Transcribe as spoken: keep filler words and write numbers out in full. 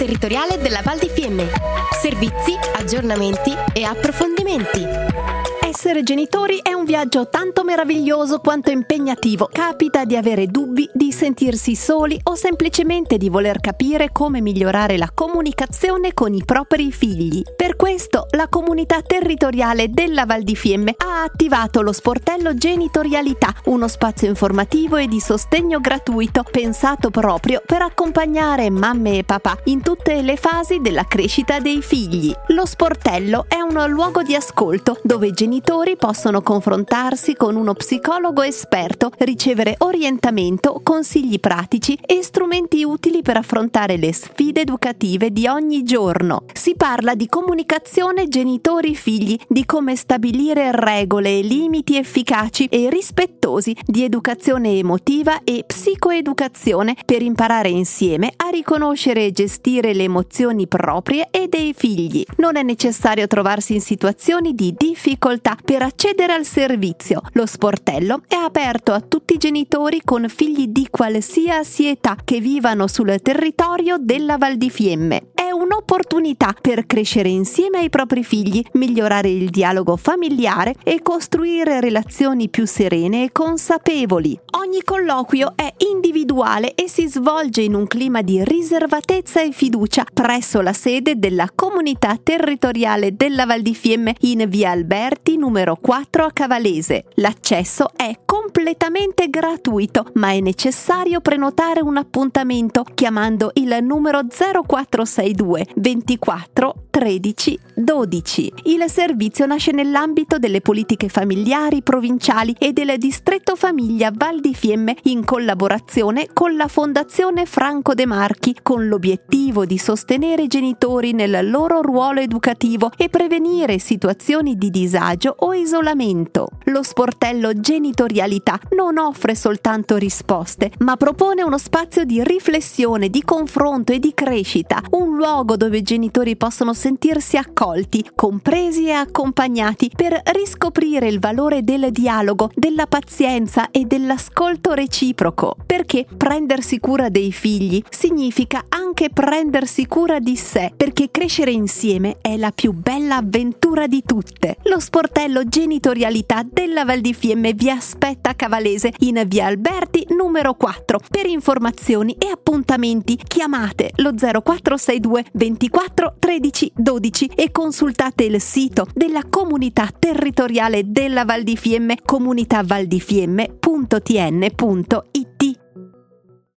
territoriale della Val di Fiemme. Servizi, aggiornamenti e approfondimenti. Essere genitori è un viaggio tanto meraviglioso quanto impegnativo. Capita di avere dubbi, di sentirsi soli o semplicemente di voler capire come migliorare la comunicazione con i propri figli. Per questo la comunità territoriale della Val di Fiemme ha attivato lo sportello Genitorialità, uno spazio informativo e di sostegno gratuito pensato proprio per accompagnare mamme e papà in tutte le fasi della crescita dei figli. Lo sportello è un luogo di ascolto dove i genitori possono confrontarsi con uno psicologo esperto, ricevere orientamento, consigli pratici e strumenti utili per affrontare le sfide educative di ogni giorno. Si parla di comunicazione genitori-figli, di come stabilire regole e limiti efficaci e rispettosi, di educazione emotiva e psicoeducazione per imparare insieme a riconoscere e gestire le emozioni proprie e dei figli. Non è necessario trovarsi in situazioni di difficoltà per accedere al servizio. Lo sportello è aperto a tutti i genitori con figli di qualsiasi età che vivano sul territorio della Val di Fiemme. È un'opportunità per crescere insieme ai propri figli, migliorare il dialogo familiare e costruire relazioni più serene e consapevoli. Ogni colloquio è individuale e si svolge in un clima di riservatezza e fiducia presso la sede della comunità territoriale della Val di Fiemme in via Alberti numero quattro a Cavalese. L'accesso è completamente gratuito, ma è necessario prenotare un appuntamento chiamando il numero zero quattro sei due ventiquattro tredici dodici. Il servizio nasce nell'ambito delle politiche familiari provinciali e del distretto famiglia Val di Fiemme in collaborazione con la Fondazione Franco De Marchi, con l'obiettivo di sostenere i genitori nel loro ruolo educativo e prevenire situazioni di disagio o isolamento. Lo sportello Genitorialità non offre soltanto risposte, ma propone uno spazio di riflessione, di confronto e di crescita, un luogo dove i genitori possono sentirsi accolti, compresi e accompagnati per riscoprire il valore del dialogo, della pazienza e dell'ascolto reciproco. Perché prendersi cura dei figli significa anche prendersi cura di sé, perché crescere insieme è la più bella avventura di tutte. Lo sportello Genitorialità della Val di Fiemme vi aspetta a Cavalese in via Alberti numero quattro. Per informazioni e appuntamenti chiamate lo zero quattro sei due ventiquattro tredici dodici e consultate il sito della comunità territoriale della Val di Fiemme, comunitavaldifiemme punto t n punto i t.